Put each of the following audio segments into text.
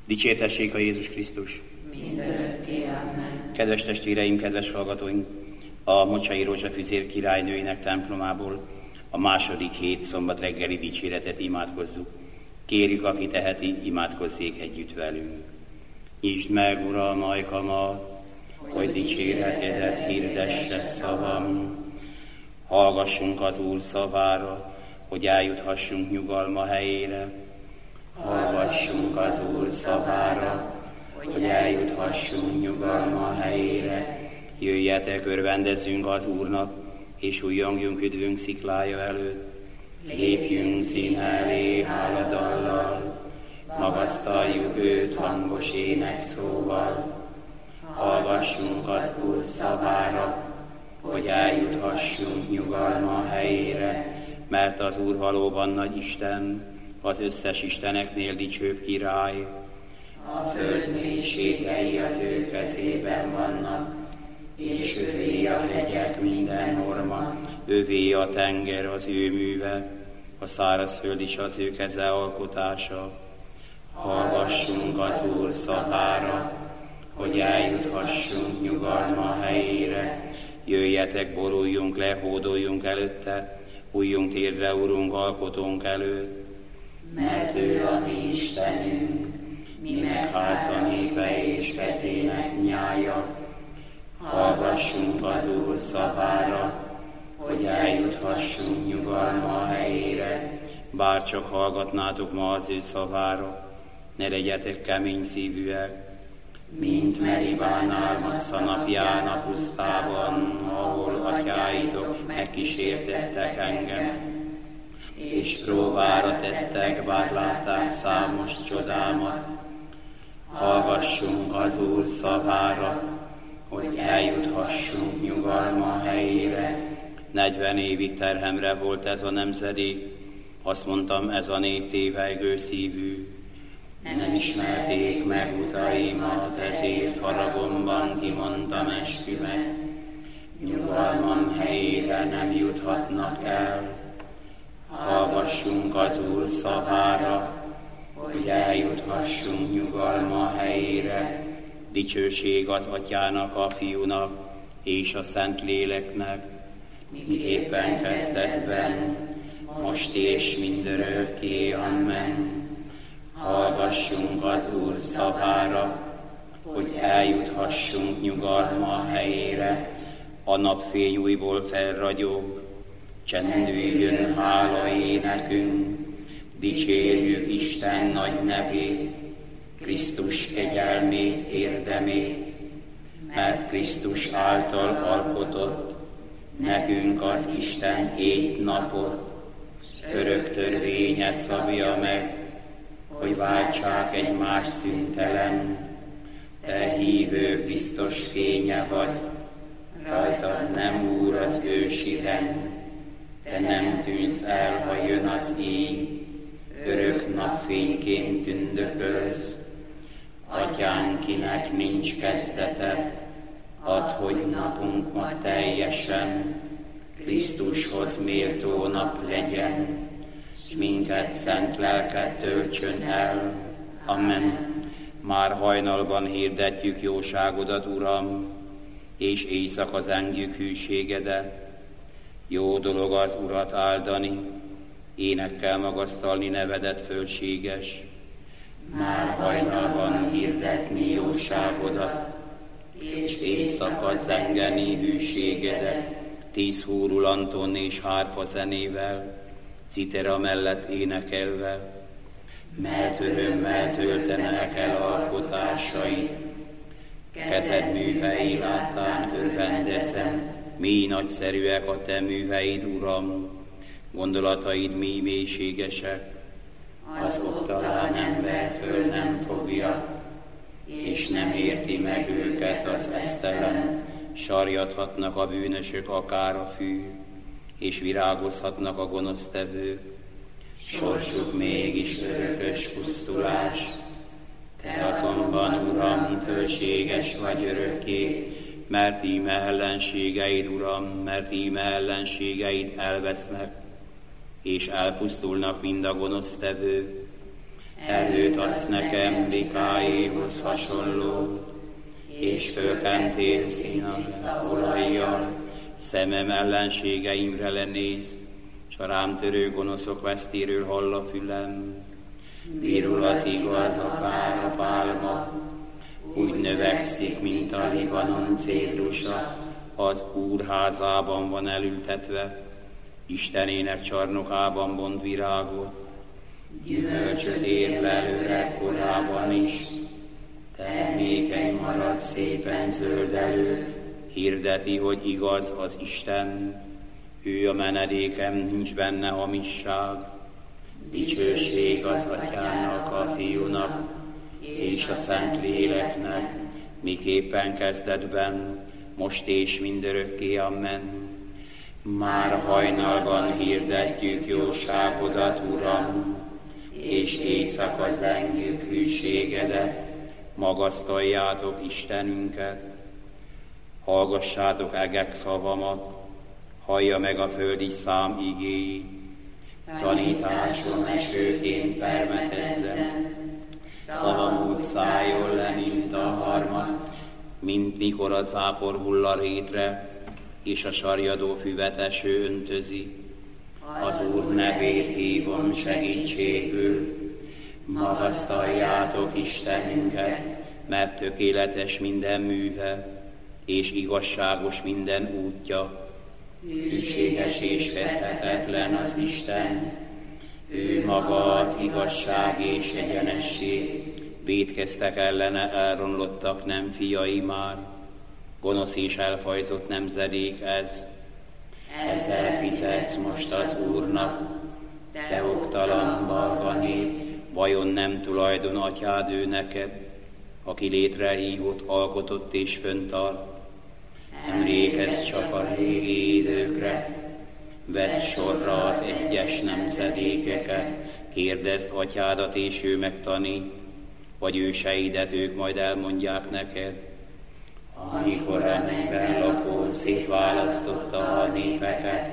Dicsértessék a Jézus Krisztus! Mindörökké, amen. Kedves testvéreim, kedves hallgatóink! A Mocsai Rózsa Füzér királynőinek templomából a második hét szombat reggeli dicséretet imádkozzuk. Kérjük, aki teheti, imádkozzék együtt velünk. Nyisd meg, Uram, ajkamat, hogy dicséretedet hirdesse szavam. Hallgassunk az Úr szavára, hogy eljuthassunk nyugalma helyére. Hallgassunk az Úr szavára, hogy eljuthassunk nyugalma helyére. Jöjjetek, örvendezzünk az Úrnak, és újjongjunk üdvünk sziklája előtt. Lépjünk szín elé háladallal, magasztaljuk őt hangos énekszóval. Hallgassunk az Úr szavára, hogy eljuthassunk nyugalma helyére, mert az Úr valóban nagy Isten, az összes isteneknél dicsőbb király. A föld mélységei az ő kezében vannak, és övé a hegyek minden horma, övé a tenger az ő műve, a szárazföld is az ő keze alkotása. Hallgassunk az Úr szavára, hogy eljuthassunk nyugalma helyére. Jöjjetek, boruljunk le, hódoljunk előtte, újjunk térdre, Urunk, alkotónk előtt. Mert ő a mi Istenünk, minek háza népe és kezének nyája. Hallgassunk az Úr szavára, hogy eljuthassunk nyugalma helyére. Bár csak hallgatnátok ma az ő szavára, ne legyetek kemény szívűek, mint Meribánál Massza napján a pusztában, ahol atyáitok megkísértettek engem, és próbára tettek, bár látták számos csodámat. Hallgassunk az Úr szavára, hogy eljuthassunk nyugalma helyére. 40 évig terhemre volt ez a nemzedék, azt mondtam, ez a nép tévejgő szívű. Nem ismerték meg utaimat, ezért haragomban kimondtam eskümet. Nyugalmam helyére nem juthatnak el. Hallgassunk az Úr szavára, hogy eljuthassunk nyugalma helyére. Dicsőség az Atyának, a Fiúnak és a Szentléleknek, miképpen kezdetben, most és mindörökké, amen. Hallgassunk az Úr szavára, hogy eljuthassunk nyugalma helyére. A napfény újból felragyog, csendüljön hála énekünk, dicsérjük Isten nagy nevét, Krisztus kegyelmét, érdemét, mert Krisztus által alkotott nekünk az Isten éjt-napot, örök törvénye szabja meg, hogy váltsák egymás szüntelen. Te hívő biztos fénye vagy, rajtad nem úr az ősi rend. Te nem tűnsz el, ha jön az éj, örök napfényként tündökölsz. Atyánk, kinek nincs kezdete, add, hogy napunk ma teljesen Krisztushoz méltó nap legyen, s minket szent lelket töltsön el. Amen. Már hajnalban hirdetjük jóságodat, Uram, és éjszaka zengjük hűségedet. Jó dolog az Urat áldani, énekkel magasztalni nevedet fölséges. Már hajnalban hirdetni jóságodat, és éjszaka zengeni hűségedet. 10 húrulanton és hárfa zenével, citera mellett énekelve, mert örömmel töltenek el alkotásai. Kezed művei láttán örvendezem, mi nagyszerűek a te műveid, Uram, gondolataid mi mélységesek. Az oktalán ember föl nem fogja, és nem érti meg őket az esztelen. Sarjadhatnak a bűnösök akár a fű, és virágozhatnak a gonosztevők. Sorsuk mégis örökös pusztulás. Te azonban, Uram, fölséges vagy örökké, mert íme ellenségeid, Uram, mert íme ellenségeid elvesznek, és elpusztulnak mind a gonosztevők. erőt adsz nekem Mikáéhoz hasonló, és fölkentél színamra olajjal, szemem ellenségeimre lenéz, s a rám törő gonoszok vesztéről hall a fülem. Virul az igaz akár a pálma, úgy növekszik, mint a Libanon cédrusa, az Úr házában van elültetve, Istenének csarnokában bont virágot. Gyümölcsöt ér belőle korában is, termékeny marad szépen zöldelő, hirdeti, hogy igaz az Isten, ő a menedékem, nincs benne hamisság. Dicsőség az Atyának, a Fiúnak, és a Szent Léleknek, miképpen kezdetben, most és mindörökké, amen. Már hajnalban hirdetjük jóságodat, Uram, és éjszaka zengjük hűségedet, magasztaljátok Istenünket. Hallgassátok egek szavamat, hallja meg a föld is szám igéi, tanításom esőként permetezzen, szavam úgy szálljon le, mint a harmat, mint mikor a zápor hull a rétre, és a sarjadó füvet eső öntözi. Az Úr nevét hívom segítségül, magasztaljátok Istenünket, mert tökéletes minden műve, és igazságos minden útja. Hűséges és fedhetetlen az Isten, ő maga az igazság és egyenesség, vétkeztek ellene, elronlottak, nem fiai már, gonosz és elfajzott nemzedék ez. Ezzel fizetsz most az Úrnak, te oktalan marha nép, vajon nem tulajdon atyád ő neked, aki létrehívott, alkotott és föntart? Emlékezz csak a régi időkre, vedd sorra az egyes nemzedékeket, kérdezd atyádat, és ő megtanít, vagy őseidet, ők majd elmondják neked. Amikor a mennyben lakó szétválasztotta a népeket,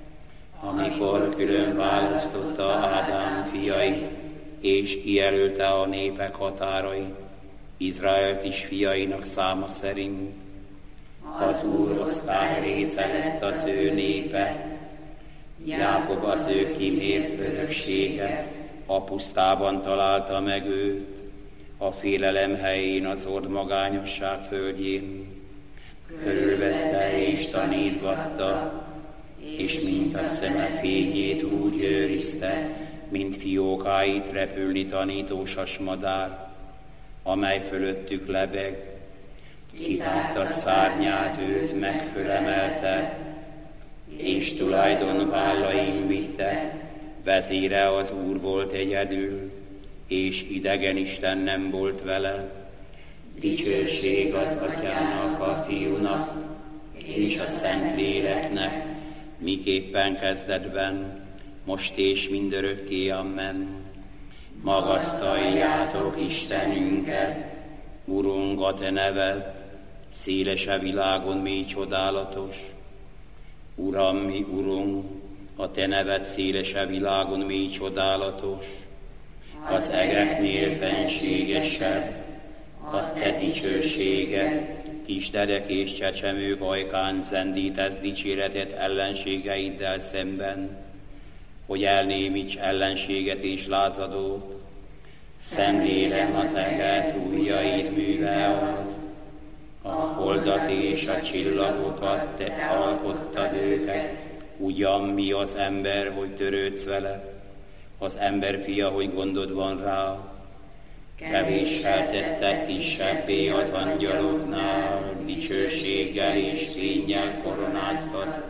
amikor külön választotta Ádám fiai, és kijelölte a népek határait, Izraelt is fiainak száma szerint. Az Úr osztály része lett az ő népe, Jákob az ő kimért öröksége, a pusztában találta meg őt, a félelem helyén, az ordmagányosság földjén. Körülvette és tanítgatta, és mint a szeme fényét úgy őrizte, mint fiókáit repülni tanító sasmadár, amely fölöttük lebeg. Kitárta szárnyát, őt megfölemelte, és tulajdon vállain vitte, vezére az Úr volt egyedül, és idegen isten nem volt vele. Dicsőség az Atyának, a Fiúnak, és a Szent Léleknek, miképpen kezdetben, most és mindörökké, amen. Magasztaljátok Istenünket, Urunk, a te neved, széles a világon mély csodálatos. Uram, mi Urunk, a te neved széles a világon mély csodálatos. Az egeknél fenségesebb, a te dicsőséged, kisderek és csecsemők ajkán zendítesz dicséretet ellenségeiddel szemben, hogy elnémíts ellenséget és lázadót. Szentélem az eget ujjaid műve az, a holdat és a csillagokat, te alkottad őket, ugyan mi az ember, hogy törődsz vele, az ember fia, hogy gondod van rá. Kevéssel tetted kisebbé az angyaloknál, dicsőséggel és fénnyel koronáztad.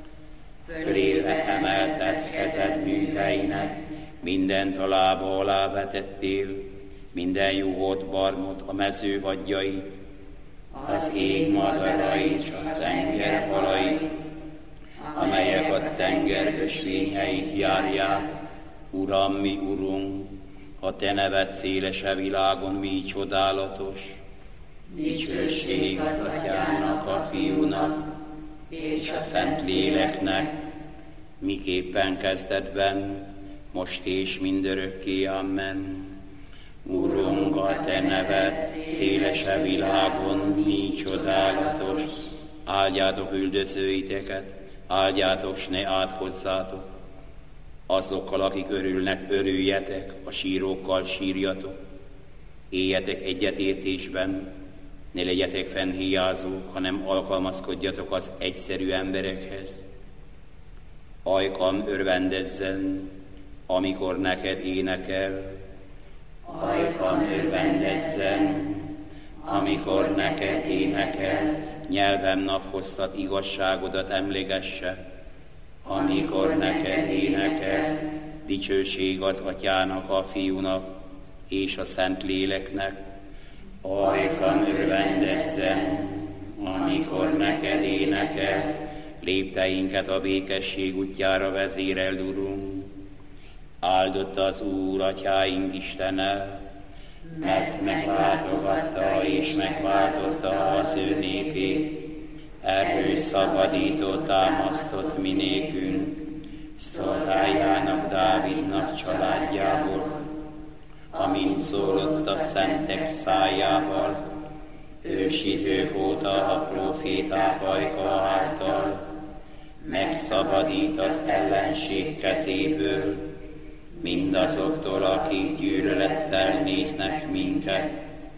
Fölébe emelted kezed műveinek, mindent a lába alá vetettél, minden juhot, barmot, a mező vadjait, az ég madarait, s a tenger halait, amelyek a tenger ösvényeit járják. Uram, mi Urunk, a te neved széles a világon mély csodálatos. Dicsőség az Atyának, a Fiúnak, és a Szent Léleknek, miképpen kezdetben, most és mindörökké, amen. Urunk, a Te neved széles a világon, mi csodálatos. Áldjátok üldözőiteket, áldjátok, s ne átkozzátok. Azokkal, akik örülnek, örüljetek, a sírókkal sírjatok. Éljetek egyetértésben, ne legyetek fennhiázók, hanem alkalmazkodjatok az egyszerű emberekhez. Ajkam örvendezzen, amikor neked énekel. Ajkam örvendezzen, amikor neked énekel. Nyelvem naphosszat igazságodat emlegesse, amikor neked énekel. Dicsőség az Atyának, a Fiúnak és a Szentléleknek. Ajkam örvendezzen, amikor neked énekel. Lépteinket a békesség útjára vezéreld, Urunk. Áldott az Úr, Atyáink Istene, mert meglátogatta és megváltotta az ő népét. Erről szabadított, támasztott mi nékünk, szolgájának, Dávidnak családjából, amint szólott a szentek szájával, ősidők óta a próféták ajka által, megszabadít az ellenség kezéből, mindazoktól, akik gyűlölettel néznek minket.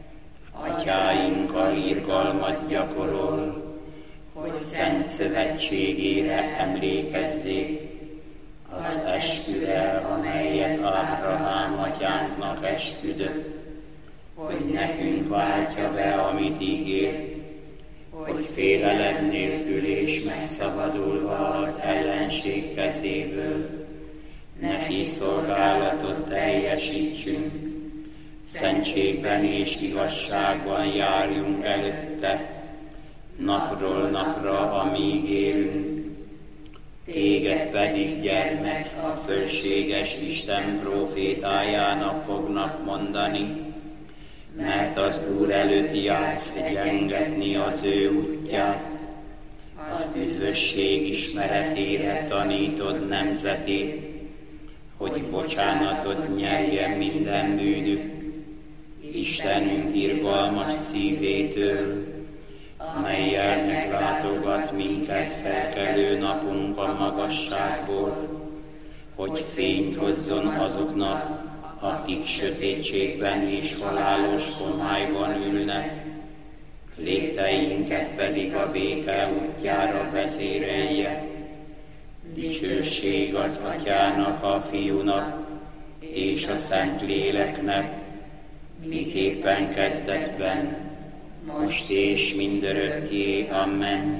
Atyáinkkal irgalmat gyakorol, hogy szent szövetségére emlékezzék, az esküre, amelyet Ábrahám atyánknak esküdött, hogy nekünk váltja be, amit ígér, hogy félelem nélkül és megszabadulva az ellenség kezéből neki szolgálatot teljesítsünk, szentségben és igazságban járjunk előtte, napról napra, amíg élünk. Téged pedig, gyermek, a fölséges Isten prófétájának fognak mondani, mert az Úr előtt jársz egyengetni az ő útját, az üdvösség ismeretére tanítod nemzetét, hogy bocsánatot nyerjen minden bűnük, Istenünk irgalmas szívétől, amellyel meglátogat minket felkelő napunk a magasságból, hogy fényt hozzon azoknak, akik sötétségben és halálos homályban ülnek, lépteinket pedig a béke útjára vezérelje. Dicsőség az Atyának, a Fiúnak és a Szentléleknek, miképpen kezdetben, most és mindörökké. Amen.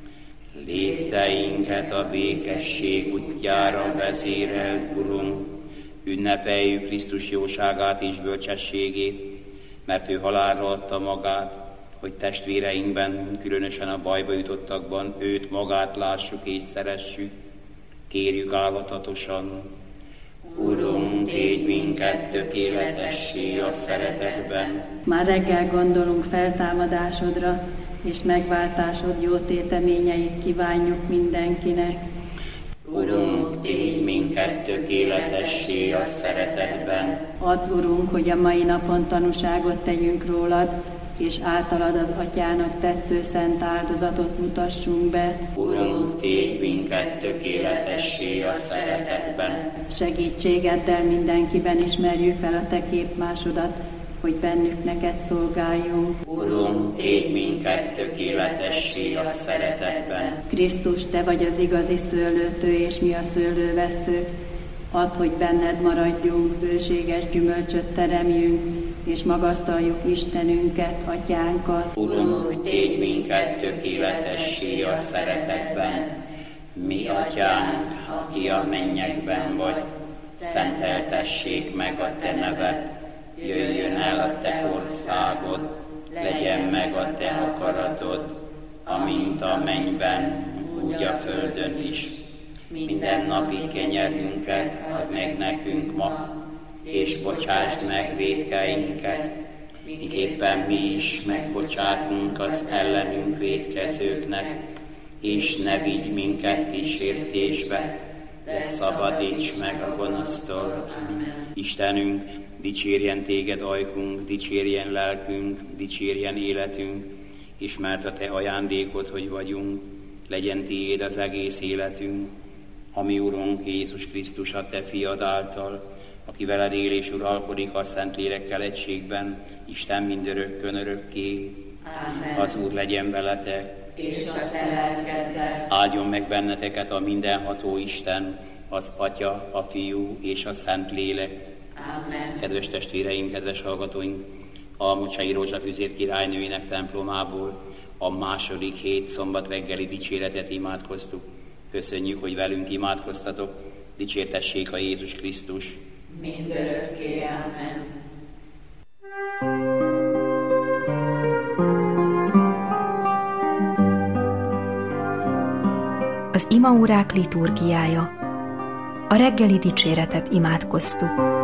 Lépteinket a békesség útjára vezéreld, Urunk, ünnepeljük Krisztus jóságát és bölcsességét, mert ő halálra adta magát, hogy testvéreinkben, különösen a bajba jutottakban őt magát lássuk és szeressük. Kérjük állatatosan: Urunk, tégy minket tökéletessé a szeretetben. Már reggel gondolunk feltámadásodra, és megváltásod jó téteményeit kívánjuk mindenkinek. Urunk, tégy minket tökéletessé a szeretetben. Add, Urunk, hogy a mai napon tanúságot tegyünk rólad, és általad az Atyának tetsző szent áldozatot mutassunk be. Urunk, tégy minket tökéletessé a szeretetben. Segítségeddel mindenkiben ismerjük fel a Te képmásodat, hogy bennük neked szolgáljunk. Urunk, tégy minket tökéletessé a szeretetben. Krisztus, Te vagy az igazi szőlőtő, és mi a szőlővesszők. Add, hogy benned maradjunk, bőséges gyümölcsöt teremjünk, és magasztaljuk Istenünket, Atyánkat. Urunk, tégy minket tökéletessé a szeretetben. Mi Atyánk, aki a mennyekben vagy, szenteltessék meg a Te neved. Jöjjön el a Te országod, legyen meg a Te akaratod, amint a mennyben, úgy a földön is. Mindennapi kenyerünket add meg nekünk ma, és bocsásd meg vétkeinket, miképpen mi is megbocsátunk az ellenünk vétkezőknek, és ne vigy minket kísértésbe, de szabadíts meg a gonosztól. Istenünk, dicsérjen téged ajkunk, dicsérjen lelkünk, dicsérjen életünk, és mert a te ajándékod, hogy vagyunk, legyen tiéd az egész életünk, a mi Urunk Jézus Krisztus, a te fiad által, aki veled él és uralkodik a Szentlélekkel egységben, Isten mindörökkön örökké. Amen. Az Úr legyen veletek, és a te lelkeddel. áldjon meg benneteket a mindenható Isten, az Atya, a Fiú és a Szentlélek. Amen. Kedves testvéreim, kedves hallgatóink, a Mocsai Rózsafüzér királynőinek templomából a második hét szombat reggeli dicséretet imádkoztuk. Köszönjük, hogy velünk imádkoztatok, dicsértessék a Jézus Krisztus. Mindörökké. Amen. Az imaórák liturgiája. A reggeli dicséretet imádkoztuk.